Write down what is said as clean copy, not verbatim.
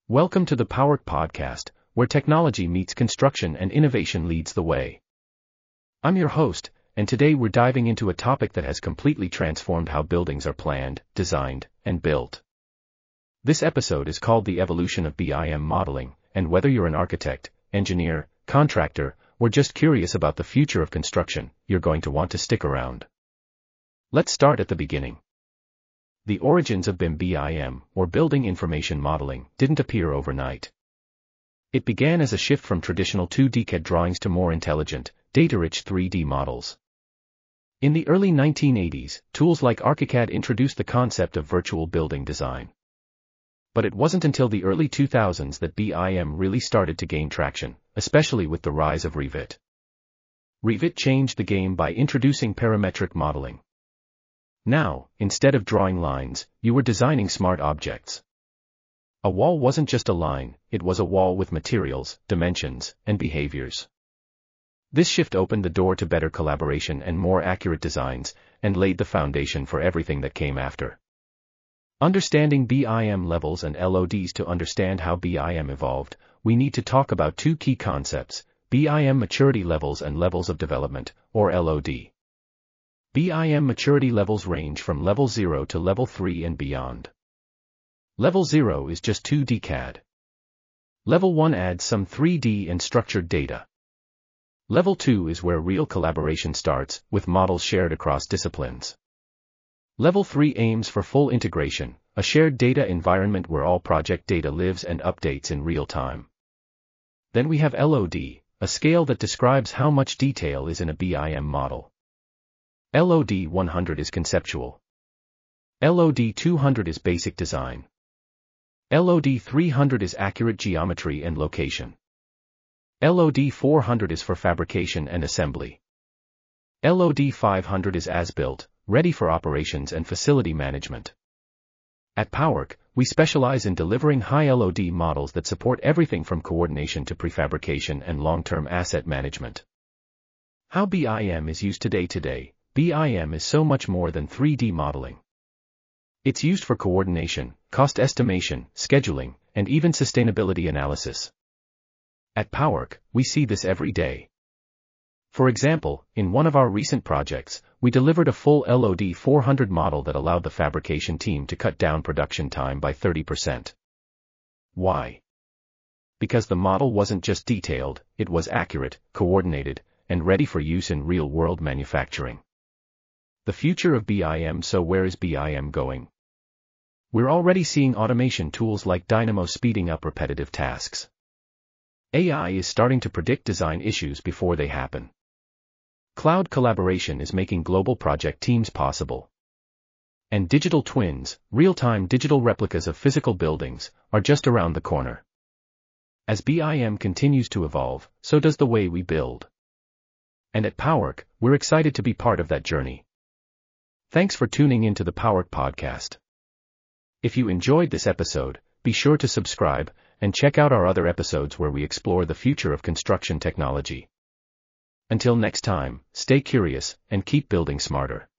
Welcome to the PowerK Podcast, where technology meets construction and innovation leads the way. I'm your host, and today we're diving into a topic that has completely transformed how buildings are planned, designed, and built. This episode is called The Evolution of BIM Modeling, and whether you're an architect, engineer, contractor, or just curious about the future of construction, you're going to want to stick around. Let's start at the beginning. The origins of BIM, or Building Information Modeling, didn't appear overnight. It began as a shift from traditional 2D CAD drawings to more intelligent, data-rich 3D models. In the early 1980s, tools like ArchiCAD introduced the concept of virtual building design. But it wasn't until the early 2000s that BIM really started to gain traction, especially with the rise of Revit. Revit changed the game by introducing parametric modeling. Now, instead of drawing lines, you were designing smart objects. A wall wasn't just a line, it was a wall with materials, dimensions, and behaviors. This shift opened the door to better collaboration and more accurate designs, and laid the foundation for everything that came after. Understanding BIM levels and LODs. To understand how BIM evolved, we need to talk about two key concepts: BIM maturity levels and levels of development, or LOD. BIM maturity levels range from level 0 to level 3 and beyond. Level 0 is just 2D CAD. Level 1 adds some 3D and structured data. Level 2 is where real collaboration starts, with models shared across disciplines. Level 3 aims for full integration, a shared data environment where all project data lives and updates in real time. Then we have LOD, a scale that describes how much detail is in a BIM model. LOD 100 is conceptual. LOD 200 is basic design. LOD 300 is accurate geometry and location. LOD 400 is for fabrication and assembly. LOD 500 is as-built, ready for operations and facility management. At PowerK, we specialize in delivering high LOD models that support everything from coordination to prefabrication and long-term asset management. How BIM is used today, BIM is so much more than 3D modeling. It's used for coordination, cost estimation, scheduling, and even sustainability analysis. At PowerK, we see this every day. For example, in one of our recent projects, we delivered a full LOD 400 model that allowed the fabrication team to cut down production time by 30%. Why? Because the model wasn't just detailed, it was accurate, coordinated, and ready for use in real-world manufacturing. The future of BIM. So where is BIM going? We're already seeing automation tools like Dynamo speeding up repetitive tasks. AI is starting to predict design issues before they happen. Cloud collaboration is making global project teams possible. And digital twins, real-time digital replicas of physical buildings, are just around the corner. As BIM continues to evolve, so does the way we build. And at PowerK, we're excited to be part of that journey. Thanks for tuning into the PowerK Podcast. If you enjoyed this episode, be sure to subscribe, and check out our other episodes where we explore the future of construction technology. Until next time, stay curious, and keep building smarter.